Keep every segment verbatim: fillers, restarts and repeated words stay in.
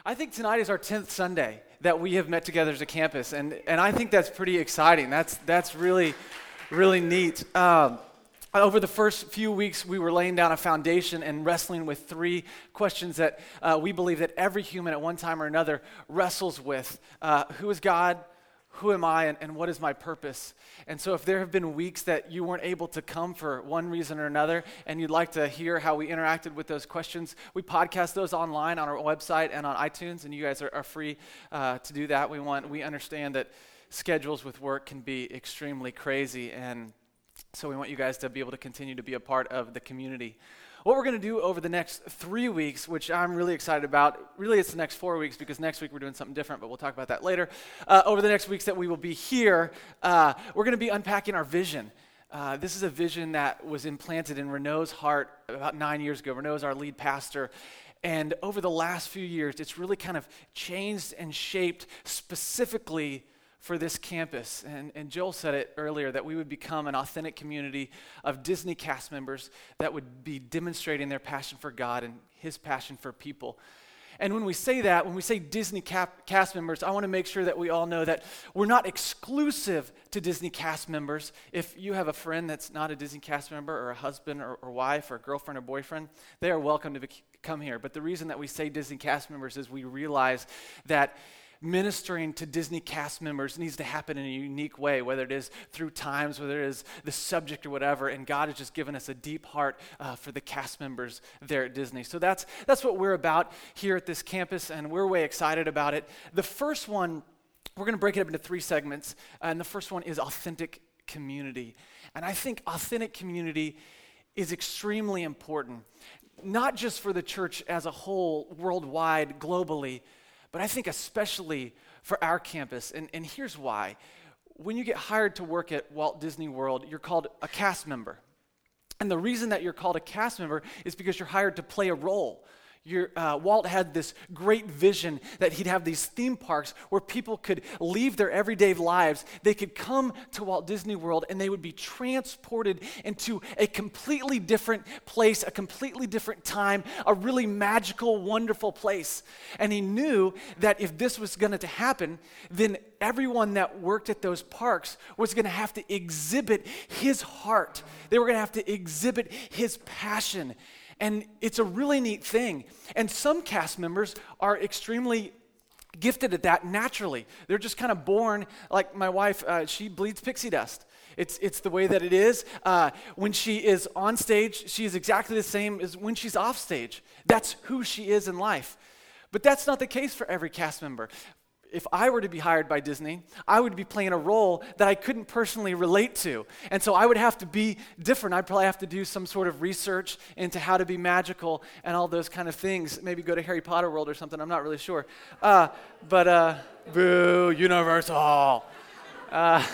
I think tonight is our tenth Sunday that we have met together as a campus, and, and I think that's pretty exciting. That's that's really, really neat. Um, over the first few weeks, we were laying down a foundation and wrestling with three questions that uh, we believe that every human at one time or another wrestles with. Uh, who is God? Who am I, and, and what is my purpose? And so if there have been weeks that you weren't able to come for one reason or another, and you'd like to hear how we interacted with those questions, we podcast those online on our website and on iTunes, and you guys are, are free uh, to do that. We want, we understand that schedules with work can be extremely crazy, and so we want you guys to be able to continue to be a part of the community. What we're going to do over the next three weeks, which I'm really excited about, really it's the next four weeks because next week we're doing something different, but we'll talk about that later. Uh, over the next weeks that we will be here, uh, we're going to be unpacking our vision. Uh, this is a vision that was implanted in Renault's heart about nine years ago. Renault's our lead pastor. And over the last few years, it's really kind of changed and shaped specifically for this campus. And, and Joel said it earlier, that we would become an authentic community of Disney cast members that would be demonstrating their passion for God and his passion for people. And when we say that, when we say Disney cap- cast members, I want to make sure that we all know that we're not exclusive to Disney cast members. If you have a friend that's not a Disney cast member, or a husband or, or wife or girlfriend or boyfriend, they are welcome to be, come here. But the reason that we say Disney cast members is we realize that ministering to Disney cast members needs to happen in a unique way, whether it is through times, whether it is the subject or whatever, and God has just given us a deep heart uh, for the cast members there at Disney. So that's that's what we're about here at this campus, and we're way excited about it. The first one, we're going to break it up into three segments, and the first one is authentic community. And I think authentic community is extremely important, not just for the church as a whole, worldwide, globally, but I think especially for our campus, and, and here's why. When you get hired to work at Walt Disney World, you're called a cast member. And the reason that you're called a cast member is because you're hired to play a role. Your, uh, Walt had this great vision that he'd have these theme parks where people could leave their everyday lives. They could come to Walt Disney World and they would be transported into a completely different place, a completely different time, a really magical, wonderful place. And he knew that if this was going to happen, then everyone that worked at those parks was going to have to exhibit his heart. They were going to have to exhibit his passion. And it's a really neat thing. And some cast members are extremely gifted at that naturally. They're just kind of born, like my wife, uh, she bleeds pixie dust. It's it's the way that it is. Uh, when she is on stage, she is exactly the same as when she's off stage. That's who she is in life. But that's not the case for every cast member. If I were to be hired by Disney, I would be playing a role that I couldn't personally relate to. And so I would have to be different. I'd probably have to do some sort of research into how to be magical and all those kind of things. Maybe go to Harry Potter World or something. I'm not really sure. Uh, but, uh, boo, Universal. Uh,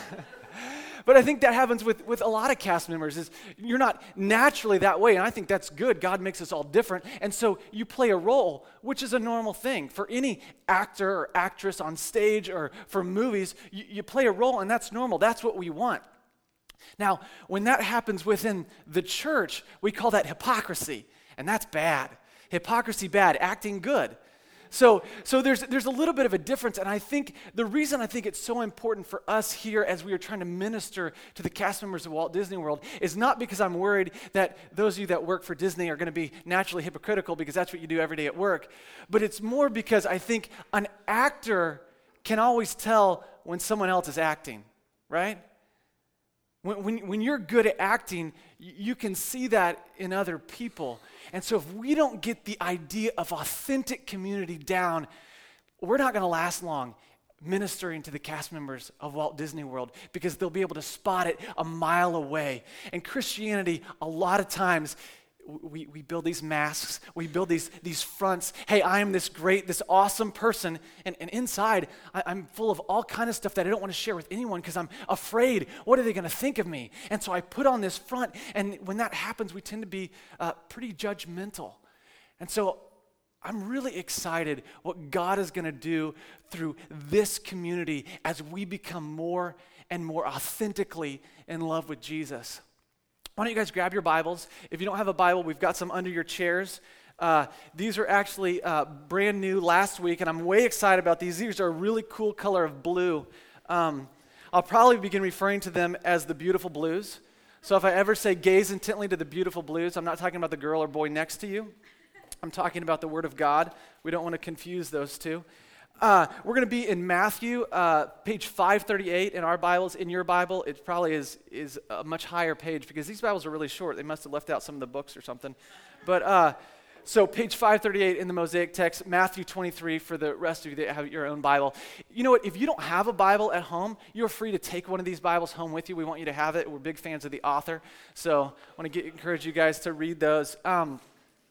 But I think that happens with, with a lot of cast members, is you're not naturally that way, and I think that's good. God makes us all different, and so you play a role, which is a normal thing. For any actor or actress on stage or for movies, you, you play a role, and that's normal. That's what we want. Now, when that happens within the church, we call that hypocrisy, and that's bad. Hypocrisy bad, acting good. So so there's there's a little bit of a difference, and I think the reason I think it's so important for us here as we are trying to minister to the cast members of Walt Disney World is not because I'm worried that those of you that work for Disney are going to be naturally hypocritical, because that's what you do every day at work, but it's more because I think an actor can always tell when someone else is acting, right? When, when, when you're good at acting, you can see that in other people. And so if we don't get the idea of authentic community down, we're not going to last long ministering to the cast members of Walt Disney World, because they'll be able to spot it a mile away. And Christianity, a lot of times, we, we build these masks, we build these, these fronts. Hey, I am this great, this awesome person. And, and inside, I, I'm full of all kind of stuff that I don't want to share with anyone because I'm afraid, what are they going to think of me? And so I put on this front, and when that happens, we tend to be uh, pretty judgmental. And so I'm really excited what God is going to do through this community as we become more and more authentically in love with Jesus. Why don't you guys grab your Bibles? If you don't have a Bible, we've got some under your chairs. Uh, these are actually uh, brand new last week, and I'm way excited about these. These are a really cool color of blue. Um, I'll probably begin referring to them as the beautiful blues. So if I ever say gaze intently to the beautiful blues, I'm not talking about the girl or boy next to you. I'm talking about the Word of God. We don't want to confuse those two. Uh, we're going to be in Matthew, uh, page five thirty-eight in our Bibles. In your Bible, it probably is is a much higher page because these Bibles are really short. They must have left out some of the books or something. But uh, so page five thirty-eight in the Mosaic text, Matthew twenty-three for the rest of you that have your own Bible. You know what? If you don't have a Bible at home, you're free to take one of these Bibles home with you. We want you to have it. We're big fans of the author. So I want to get, encourage you guys to read those. Um,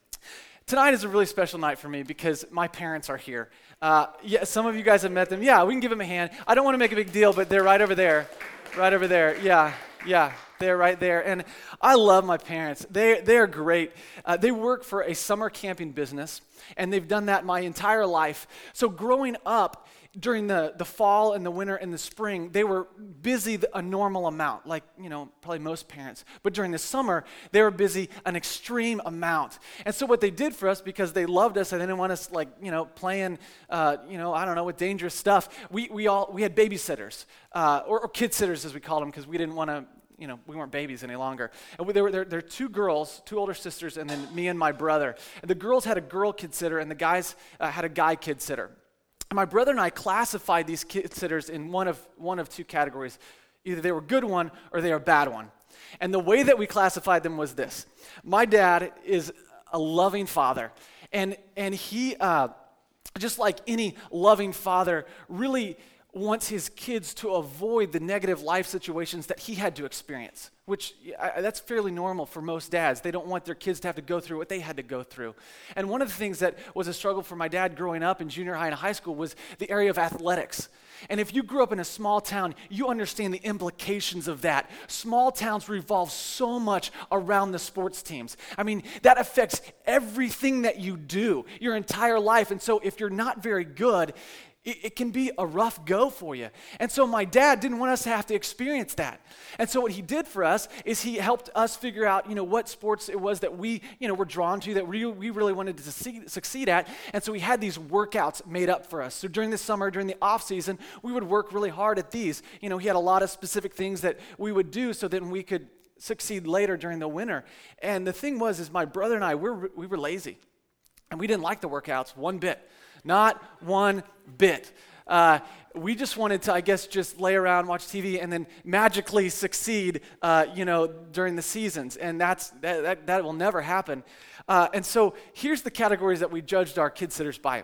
Tonight is a really special night for me because my parents are here. Uh, yeah, some of you guys have met them. Yeah, we can give them a hand. I don't want to make a big deal, but they're right over there. Right over there. Yeah, yeah, they're right there. And I love my parents. They, they're great. Uh, they work for a summer camping business, and they've done that my entire life. So growing up, during the, the fall and the winter and the spring, they were busy a normal amount, like, you know, probably most parents. But during the summer, they were busy an extreme amount. And so what they did for us, because they loved us and they didn't want us, like, you know, playing, uh, you know, I don't know, with dangerous stuff, we we all, we had babysitters, uh, or, or kid sitters as we called them, because we didn't want to, you know, we weren't babies any longer. And we, there were there, there were two girls, two older sisters, and then me and my brother. And the girls had a girl kid sitter, and the guys uh, had a guy kid sitter. My brother and I classified these kid sitters in one of one of two categories. Either they were a good one or they were a bad one. And the way that we classified them was this. My dad is a loving father, and and he, uh, just like any loving father, really wants his kids to avoid the negative life situations that he had to experience, which I, that's fairly normal for most dads. They don't want their kids to have to go through what they had to go through. And one of the things that was a struggle for my dad growing up in junior high and high school was the area of athletics. And if you grew up in a small town, you understand the implications of that. Small towns revolve so much around the sports teams. I mean, that affects everything that you do, your entire life. And so if you're not very good, it, it can be a rough go for you. And so my dad didn't want us to have to experience that. And so what he did for us is he helped us figure out, you know, what sports it was that we, you know, were drawn to, that we, we really wanted to succeed, succeed at. And so he had these workouts made up for us. So during the summer, during the off season, we would work really hard at these. You know, he had a lot of specific things that we would do so that we could succeed later during the winter. And the thing was, is my brother and I, we were, we were lazy. And we didn't like the workouts one bit. Not one bit. Uh, we just wanted to, I guess, just lay around, watch T V, and then magically succeed, uh, you know, during the seasons. And that's that, that, that will never happen. Uh, and so here's the categories that we judged our kid sitters by.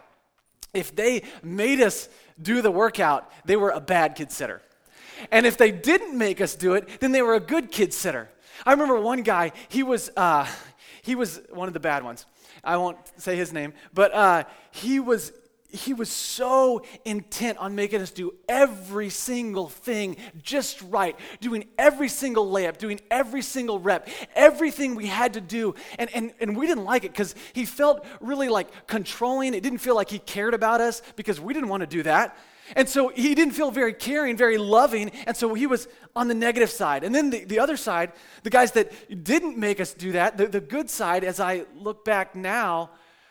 If they made us do the workout, they were a bad kid sitter. And if they didn't make us do it, then they were a good kid sitter. I remember one guy, he was uh, he was one of the bad ones. I won't say his name, but uh, he was he was so intent on making us do every single thing just right, doing every single layup, doing every single rep, everything we had to do, and and, and we didn't like it because he felt really like controlling. It didn't feel like he cared about us because we didn't want to do that. And so he didn't feel very caring, very loving, and so he was on the negative side. And then the, the other side, the guys that didn't make us do that, the, the good side, as I look back now,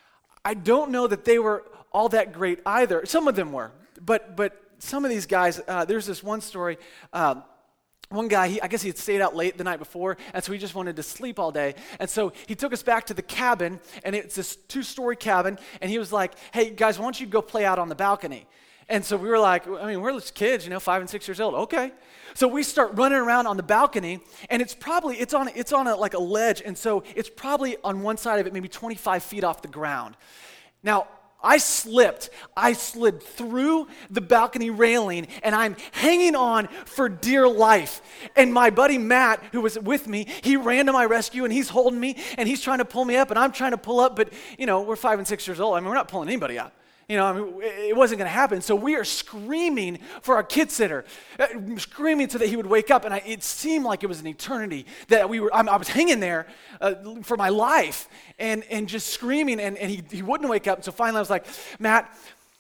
I don't know that they were all that great either. Some of them were, but but some of these guys, uh, there's this one story, uh, one guy, he, I guess he had stayed out late the night before, and so he just wanted to sleep all day. And so he took us back to the cabin, and it's this two-story cabin, and he was like, hey, guys, why don't you go play out on the balcony? And so we were like, I mean, we're just kids, you know, five and six years old. Okay. So we start running around on the balcony, and it's probably, it's on, it's on a, like a ledge, and so it's probably on one side of it, maybe twenty-five feet off the ground. Now, I slipped. I slid through the balcony railing, and I'm hanging on for dear life. And my buddy Matt, who was with me, he ran to my rescue, and he's holding me, and he's trying to pull me up, and I'm trying to pull up, but, you know, we're five and six years old. I mean, we're not pulling anybody up. You know, I mean, it wasn't going to happen. So we are screaming for our kid sitter, uh, screaming so that he would wake up. And I, it seemed like it was an eternity that we were. I, I was hanging there uh, for my life, and and just screaming, and, and he he wouldn't wake up. And so finally, I was like, Matt,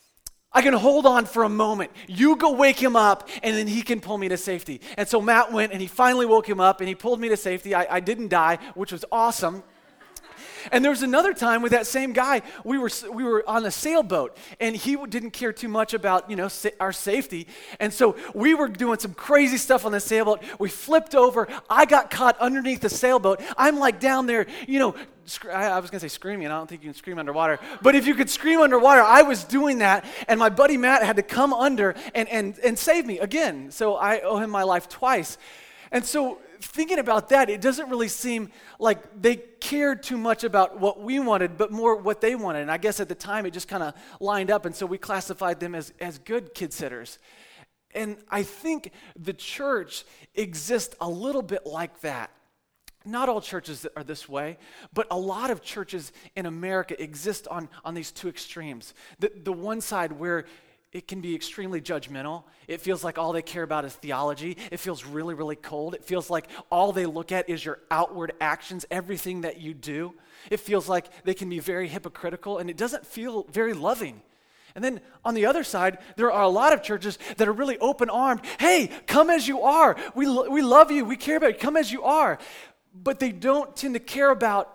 I can hold on for a moment. You go wake him up, and then he can pull me to safety. And so Matt went, and he finally woke him up, and he pulled me to safety. I, I didn't die, which was awesome. And there was another time with that same guy, we were we were on a sailboat, and he didn't care too much about, you know, sa- our safety. And so we were doing some crazy stuff on the sailboat. We flipped over. I got caught underneath the sailboat. I'm like down there, you know, sc- I, I was going to say screaming. I don't think you can scream underwater. But if you could scream underwater, I was doing that. And my buddy Matt had to come under and, and, and save me again. So I owe him my life twice. And so thinking about that, it doesn't really seem like they cared too much about what we wanted, but more what they wanted. And I guess at the time, it just kind of lined up, and so we classified them as, as good kid sitters. And I think the church exists a little bit like that. Not all churches are this way, but a lot of churches in America exist on, on these two extremes. The, the one side where it can be extremely judgmental. It feels like all they care about is theology. It feels really, really cold. It feels like all they look at is your outward actions, everything that you do. It feels like they can be very hypocritical, and it doesn't feel very loving. And then on the other side, there are a lot of churches that are really open-armed. Hey, come as you are. We, lo- we love you. We care about you. Come as you are. But they don't tend to care about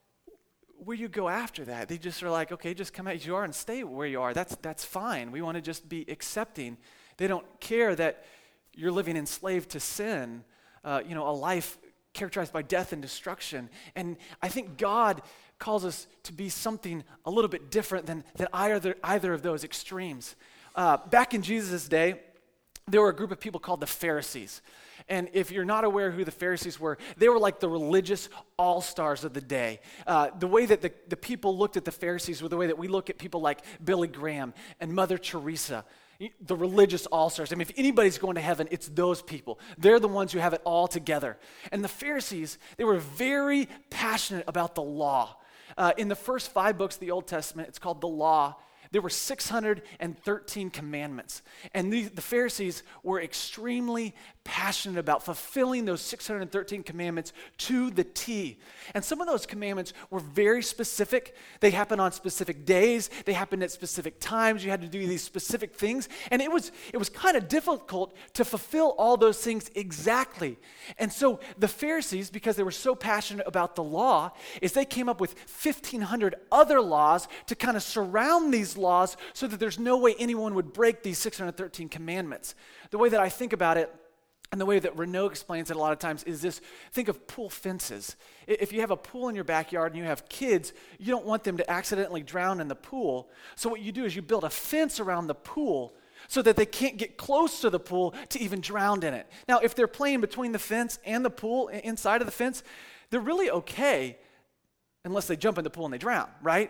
where you go after that. They just are like, okay, just come as you are and stay where you are. That's that's fine. We want to just be accepting. They don't care that you're living enslaved to sin, uh, you know, a life characterized by death and destruction. And I think God calls us to be something a little bit different than, than either, either of those extremes. Uh, back in Jesus' day, there were a group of people called the Pharisees. And if you're not aware who the Pharisees were, they were like the religious all-stars of the day. Uh, the way that the, the people looked at the Pharisees were the way that we look at people like Billy Graham and Mother Teresa, the religious all-stars. I mean, if anybody's going to heaven, it's those people. They're the ones who have it all together. And the Pharisees, they were very passionate about the law. Uh, in the first five books of the Old Testament, it's called the Law. There were six hundred thirteen commandments. And the, the Pharisees were extremely passionate about fulfilling those six hundred thirteen commandments to the T. And some of those commandments were very specific. They happened on specific days. They happened at specific times. You had to do these specific things. And it was, it was kind of difficult to fulfill all those things exactly. And so the Pharisees, because they were so passionate about the law, is they came up with fifteen hundred other laws to kind of surround these laws so that there's no way anyone would break these six hundred thirteen commandments. The way that I think about it, and the way that Renault explains it a lot of times, is this: think of pool fences. If you have a pool in your backyard and you have kids, you don't want them to accidentally drown in the pool. So what you do is you build a fence around the pool so that they can't get close to the pool to even drown in it. Now, if they're playing between the fence and the pool, inside of the fence, they're really okay unless they jump in the pool and they drown, right?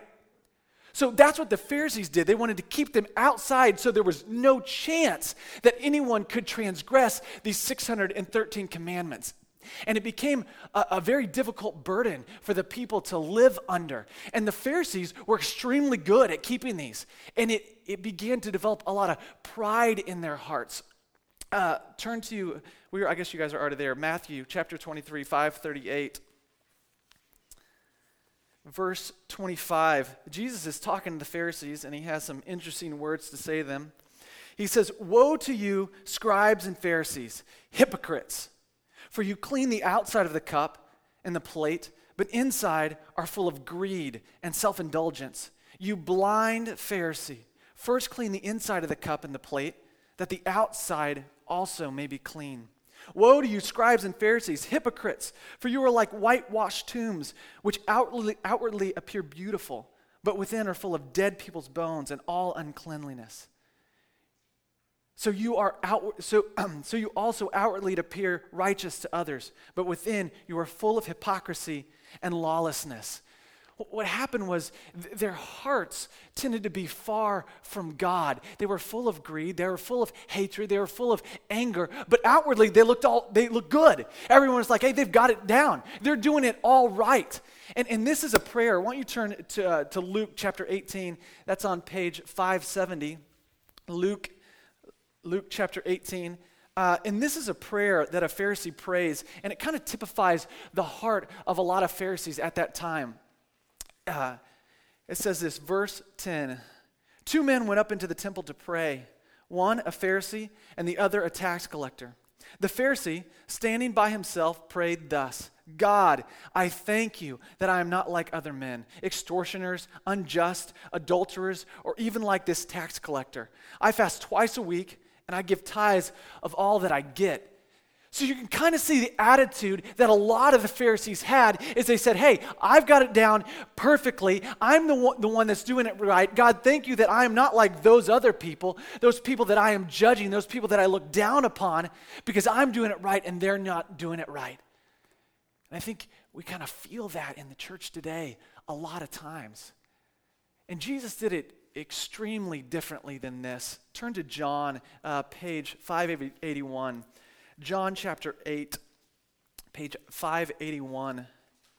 So that's what the Pharisees did. They wanted to keep them outside so there was no chance that anyone could transgress these six hundred thirteen commandments. And it became a, a very difficult burden for the people to live under. And the Pharisees were extremely good at keeping these. And it, it began to develop a lot of pride in their hearts. Uh, turn to, we were, I guess you guys are already there, Matthew chapter twenty-three, five thirty-eight. Verse twenty-five, Jesus is talking to the Pharisees, and he has some interesting words to say to them. He says, "Woe to you, scribes and Pharisees, hypocrites! For you clean the outside of the cup and the plate, but inside are full of greed and self-indulgence. You blind Pharisee, first clean the inside of the cup and the plate, that the outside also may be clean. Woe to you, scribes and Pharisees, hypocrites, for you are like whitewashed tombs, which outwardly, outwardly appear beautiful, but within are full of dead people's bones and all uncleanliness. So you are outward, so um, so you also outwardly appear righteous to others, but within you are full of hypocrisy and lawlessness." What happened was th- their hearts tended to be far from God. They were full of greed. They were full of hatred. They were full of anger. But outwardly, they looked all they looked good. Everyone was like, "Hey, they've got it down. They're doing it all right." And and this is a prayer. Why don't you turn to uh, to Luke chapter eighteen? That's on page five seventy. Luke Luke chapter eighteen. Uh, and this is a prayer that a Pharisee prays, and it kind of typifies the heart of a lot of Pharisees at that time. Uh, it says this, verse ten, "Two men went up into the temple to pray, one a Pharisee and the other a tax collector. The Pharisee, standing by himself, prayed thus, God, I thank you that I am not like other men, extortioners, unjust, adulterers, or even like this tax collector. I fast twice a week, and I give tithes of all that I get. So you can kind of see the attitude that a lot of the Pharisees had is they said, hey, I've got it down perfectly. I'm the one, the one that's doing it right. God, thank you that I am not like those other people, those people that I am judging, those people that I look down upon because I'm doing it right and they're not doing it right. And I think we kind of feel that in the church today a lot of times. And Jesus did it extremely differently than this. Turn to John, uh, page five eighty-one. John chapter eight, page five eighty-one.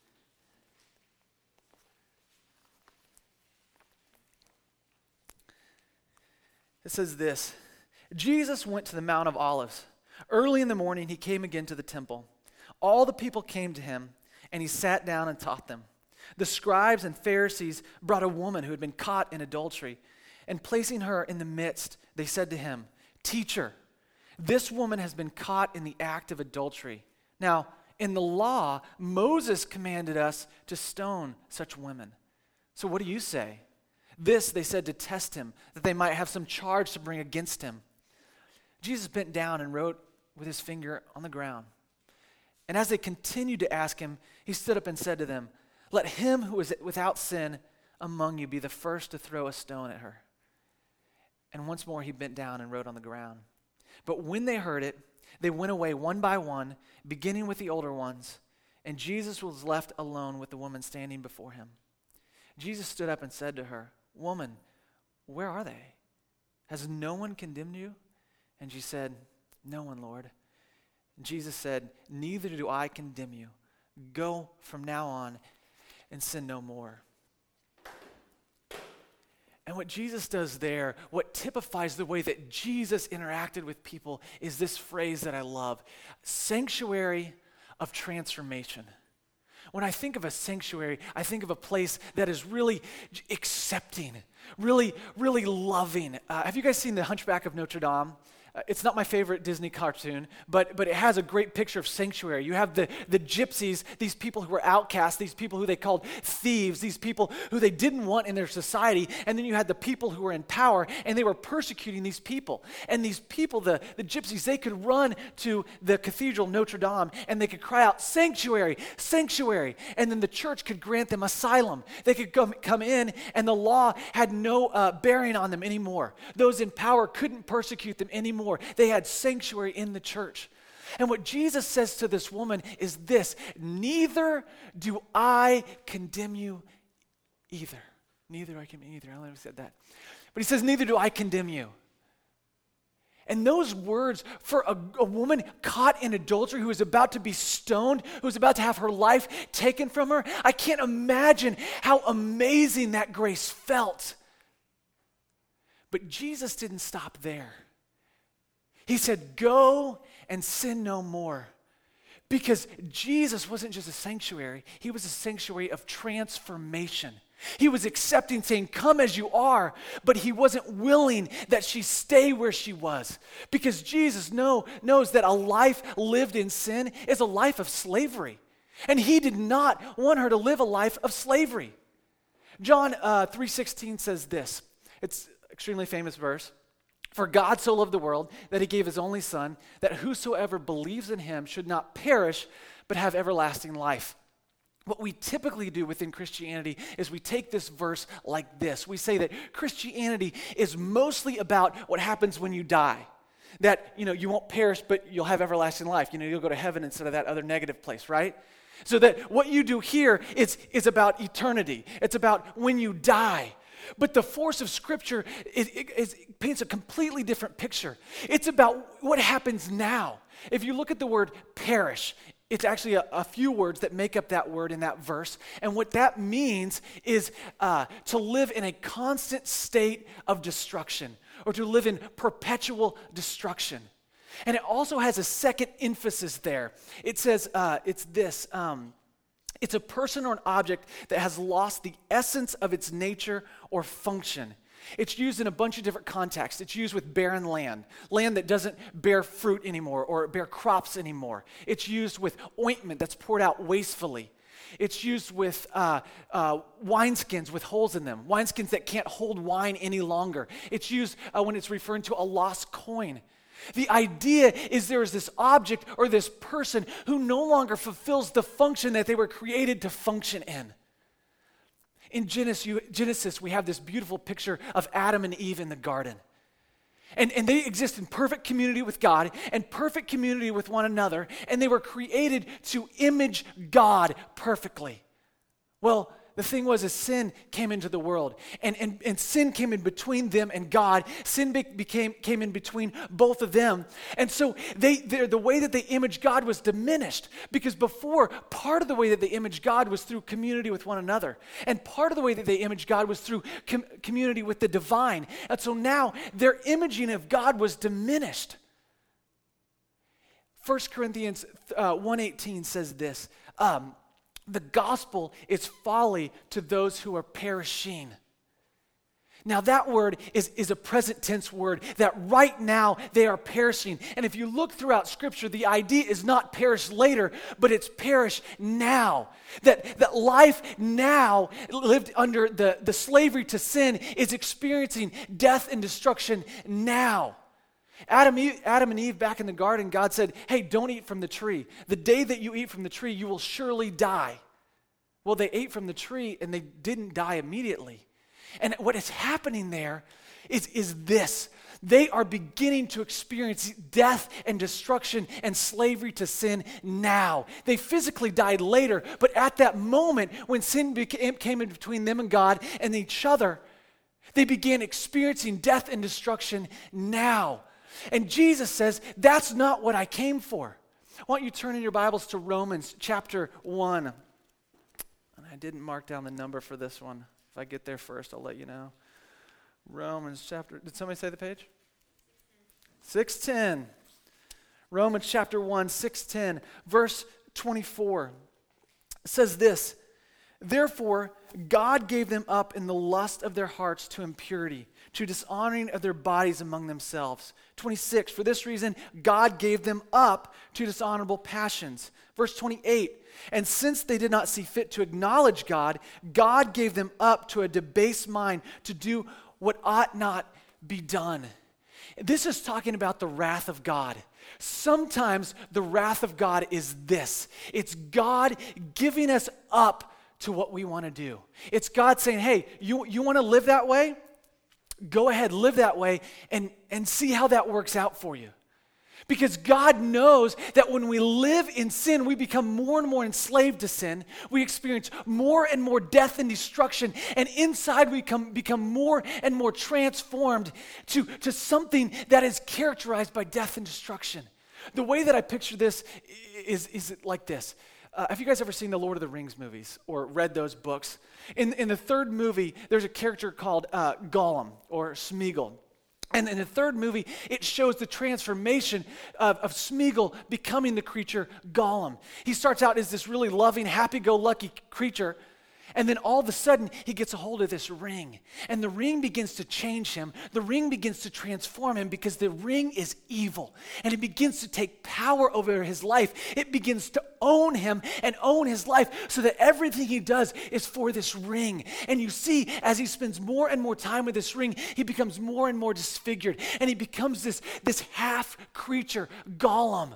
It says this, Jesus went to the Mount of Olives. Early in the morning, he came again to the temple. All the people came to him, and he sat down and taught them. The scribes and Pharisees brought a woman who had been caught in adultery, and placing her in the midst, they said to him, Teacher, this woman has been caught in the act of adultery. Now, in the law, Moses commanded us to stone such women. So what do you say? This they said to test him, that they might have some charge to bring against him. Jesus bent down and wrote with his finger on the ground. And as they continued to ask him, he stood up and said to them, Let him who is without sin among you be the first to throw a stone at her. And once more he bent down and wrote on the ground. But when they heard it, they went away one by one, beginning with the older ones, and Jesus was left alone with the woman standing before him. Jesus stood up and said to her, Woman, where are they? Has no one condemned you? And she said, No one, Lord. And Jesus said, Neither do I condemn you. Go from now on and sin no more. And what Jesus does there, what typifies the way that Jesus interacted with people is this phrase that I love, sanctuary of transformation. When I think of a sanctuary, I think of a place that is really accepting, really, really loving. Uh, have you guys seen The Hunchback of Notre Dame? Uh, it's not my favorite Disney cartoon, but but it has a great picture of sanctuary. You have the, the gypsies, these people who were outcasts, these people who they called thieves, these people who they didn't want in their society, and then you had the people who were in power, and they were persecuting these people. And these people, the, the gypsies, they could run to the Cathedral Notre Dame, and they could cry out, sanctuary, sanctuary, and then the church could grant them asylum. They could come, come in, and the law had no uh, bearing on them anymore. Those in power couldn't persecute them anymore. They had sanctuary in the church. And what Jesus says to this woman is this, neither do I condemn you either. Neither do I condemn you either. I don't know if he said that. But he says, neither do I condemn you. And those words for a, a woman caught in adultery who is about to be stoned, who's about to have her life taken from her, I can't imagine how amazing that grace felt. But Jesus didn't stop there. He said, go and sin no more. Because Jesus wasn't just a sanctuary, he was a sanctuary of transformation. He was accepting, saying, come as you are, but he wasn't willing that she stay where she was. Because Jesus know, knows that a life lived in sin is a life of slavery. And he did not want her to live a life of slavery. John uh, three sixteen says this. It's an extremely famous verse. For God so loved the world that he gave his only son, that whosoever believes in him should not perish, but have everlasting life. What we typically do within Christianity is we take this verse like this. We say that Christianity is mostly about what happens when you die. That, you know, you won't perish, but you'll have everlasting life. You know, you'll go to heaven instead of that other negative place, right? So that what you do here is, is about eternity. It's about when you die. But the force of Scripture is, is, paints a completely different picture. It's about what happens now. If you look at the word perish, it's actually a, a few words that make up that word in that verse. And what that means is uh, to live in a constant state of destruction, or to live in perpetual destruction. And it also has a second emphasis there. It says, uh, it's this, um, it's a person or an object that has lost the essence of its nature or function. It's used in a bunch of different contexts. It's used with barren land, land that doesn't bear fruit anymore or bear crops anymore. It's used with ointment that's poured out wastefully. It's used with uh, uh, wineskins with holes in them, wineskins that can't hold wine any longer. It's used uh, when it's referring to a lost coin. The idea is there is this object or this person who no longer fulfills the function that they were created to function in. In Genesis, we have this beautiful picture of Adam and Eve in the garden. And, and they exist in perfect community with God and perfect community with one another, and they were created to image God perfectly. Well, the thing was, as sin came into the world, and, and, and sin came in between them and God. Sin be, became came in between both of them. And so they the way that they imaged God was diminished, because before, part of the way that they imaged God was through community with one another. And part of the way that they imaged God was through com- community with the divine. And so now their imaging of God was diminished. First Corinthians uh, one eighteen says this, um, the gospel is folly to those who are perishing. Now that word is, is a present tense word, that right now they are perishing. And if you look throughout Scripture, the idea is not perish later, but it's perish now. That, that life now, lived under the, the slavery to sin, is experiencing death and destruction now. Adam, Eve, Adam and Eve back in the garden, God said, hey, don't eat from the tree. The day that you eat from the tree, you will surely die. Well, they ate from the tree and they didn't die immediately. And what is happening there is, is this. They are beginning to experience death and destruction and slavery to sin now. They physically died later, but at that moment when sin became, came in between them and God and each other, they began experiencing death and destruction now. And Jesus says, that's not what I came for. Why don't you turn in your Bibles to Romans chapter one. And I didn't mark down the number for this one. If I get there first, I'll let you know. Romans chapter, did somebody say the page? six ten. Romans chapter one, six ten, verse twenty-four. It says this, therefore, God gave them up in the lust of their hearts to impurity, to dishonoring of their bodies among themselves. twenty-six, for this reason, God gave them up to dishonorable passions. Verse twenty-eight, and since they did not see fit to acknowledge God, God gave them up to a debased mind to do what ought not be done. This is talking about the wrath of God. Sometimes the wrath of God is this. It's God giving us up to what we want to do. It's God saying, hey, you, you want to live that way? Go ahead, live that way, and, and see how that works out for you. Because God knows that when we live in sin, we become more and more enslaved to sin. We experience more and more death and destruction. And inside we come, become more and more transformed to, to something that is characterized by death and destruction. The way that I picture this is, is like this. Uh, have you guys ever seen the Lord of the Rings movies or read those books? In, in the third movie, there's a character called uh, Gollum or Smeagol. And in the third movie, it shows the transformation of, of Smeagol becoming the creature Gollum. He starts out as this really loving, happy-go-lucky creature, and then all of a sudden, he gets a hold of this ring. And the ring begins to change him. The ring begins to transform him because the ring is evil. And it begins to take power over his life. It begins to own him and own his life so that everything he does is for this ring. And you see, as he spends more and more time with this ring, he becomes more and more disfigured. And he becomes this, this half creature, Gollum.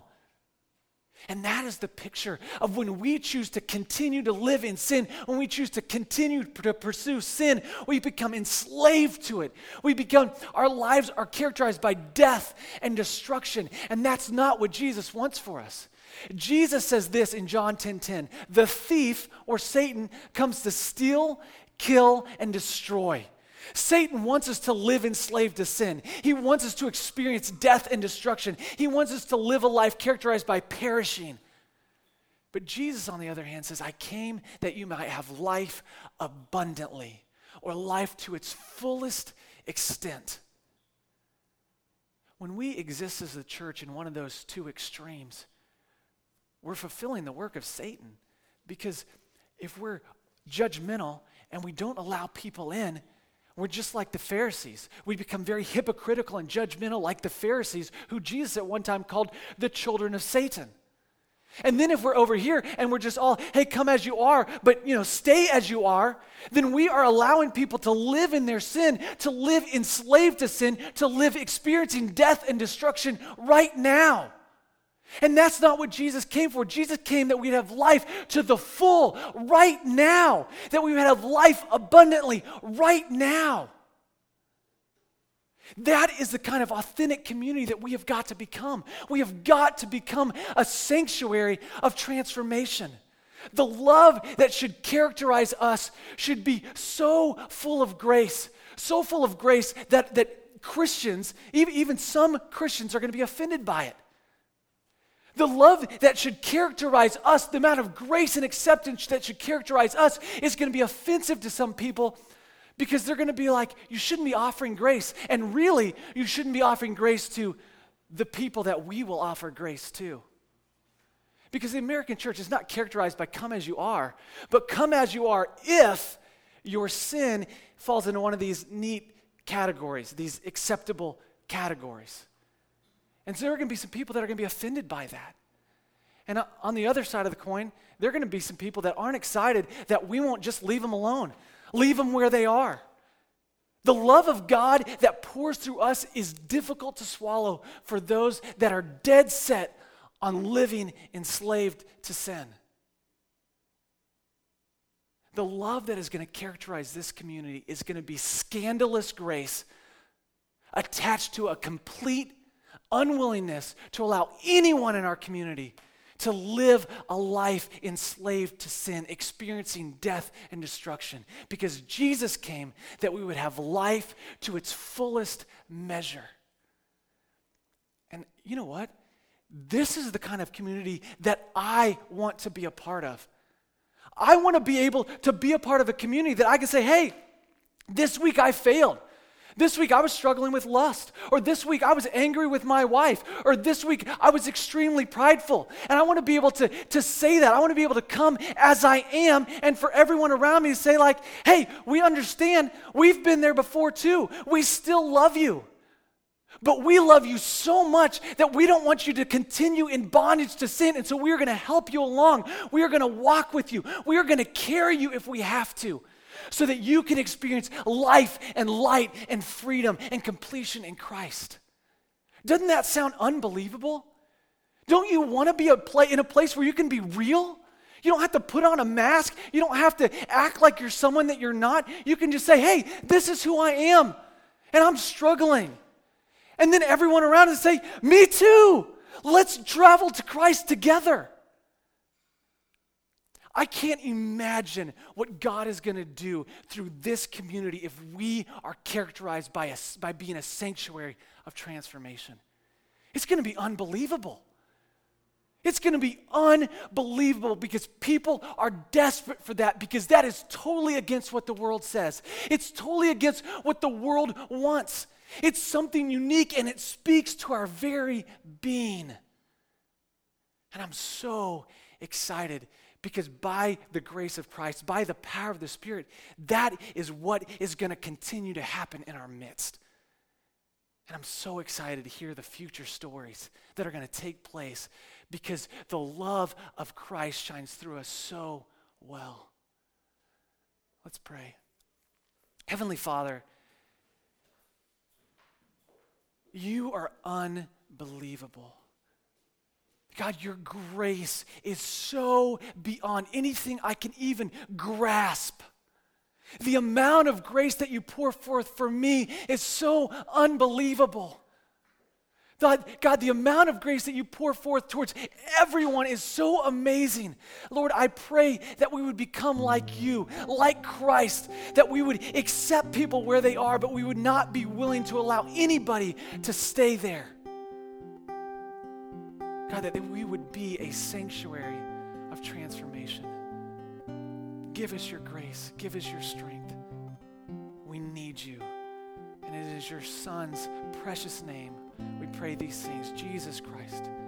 And that is the picture of when we choose to continue to live in sin, when we choose to continue to pursue sin, we become enslaved to it. We become, our lives are characterized by death and destruction, and that's not what Jesus wants for us. Jesus says this in John ten ten, the thief, or Satan, comes to steal, kill, and destroy. Satan wants us to live enslaved to sin. He wants us to experience death and destruction. He wants us to live a life characterized by perishing. But Jesus, on the other hand, says, I came that you might have life abundantly, or life to its fullest extent. When we exist as a church in one of those two extremes, we're fulfilling the work of Satan. Because if we're judgmental and we don't allow people in, we're just like the Pharisees. We become very hypocritical and judgmental like the Pharisees, who Jesus at one time called the children of Satan. And then if we're over here and we're just all, hey, come as you are, but you know, stay as you are, then we are allowing people to live in their sin, to live enslaved to sin, to live experiencing death and destruction right now. And that's not what Jesus came for. Jesus came that we'd have life to the full right now, that we would have life abundantly right now. That is the kind of authentic community that we have got to become. We have got to become a sanctuary of transformation. The love that should characterize us should be so full of grace, so full of grace that, that Christians, even, even some Christians, are going to be offended by it. The love that should characterize us, the amount of grace and acceptance that should characterize us, is going to be offensive to some people because they're going to be like, you shouldn't be offering grace. And really, you shouldn't be offering grace to the people that we will offer grace to. Because the American church is not characterized by come as you are, but come as you are if your sin falls into one of these neat categories, these acceptable categories. And so there are going to be some people that are going to be offended by that. And on the other side of the coin, there are going to be some people that aren't excited that we won't just leave them alone, leave them where they are. The love of God that pours through us is difficult to swallow for those that are dead set on living enslaved to sin. The love that is going to characterize this community is going to be scandalous grace attached to a complete unwillingness to allow anyone in our community to live a life enslaved to sin, experiencing death and destruction. Because Jesus came that we would have life to its fullest measure. And you know what? This is the kind of community that I want to be a part of. I want to be able to be a part of a community that I can say, hey, this week I failed. This week I was struggling with lust, or this week I was angry with my wife, or this week I was extremely prideful. And I want to be able to, to say that. I want to be able to come as I am, and for everyone around me to say like, hey, we understand, we've been there before too. We still love you. But we love you so much that we don't want you to continue in bondage to sin, and so we are going to help you along. We are going to walk with you. We are going to carry you if we have to, so that you can experience life and light and freedom and completion in Christ. Doesn't that sound unbelievable? Don't you want to be a pla- in a place where you can be real? You don't have to put on a mask. You don't have to act like you're someone that you're not. You can just say, hey, this is who I am, and I'm struggling. And then everyone around us say, me too. Let's travel to Christ together. I can't imagine what God is going to do through this community if we are characterized by, a, by being a sanctuary of transformation. It's going to be unbelievable. It's going to be unbelievable because people are desperate for that, because that is totally against what the world says. It's totally against what the world wants. It's something unique, and it speaks to our very being. And I'm so excited because by the grace of Christ, by the power of the Spirit, that is what is going to continue to happen in our midst. And I'm so excited to hear the future stories that are going to take place because the love of Christ shines through us so well. Let's pray. Heavenly Father, you are unbelievable. God, your grace is so beyond anything I can even grasp. The amount of grace that you pour forth for me is so unbelievable. God, God, the amount of grace that you pour forth towards everyone is so amazing. Lord, I pray that we would become like you, like Christ, that we would accept people where they are, but we would not be willing to allow anybody to stay there. God, that we would be a sanctuary of transformation. Give us your grace. Give us your strength. We need you. And it is your Son's precious name we pray these things, Jesus Christ.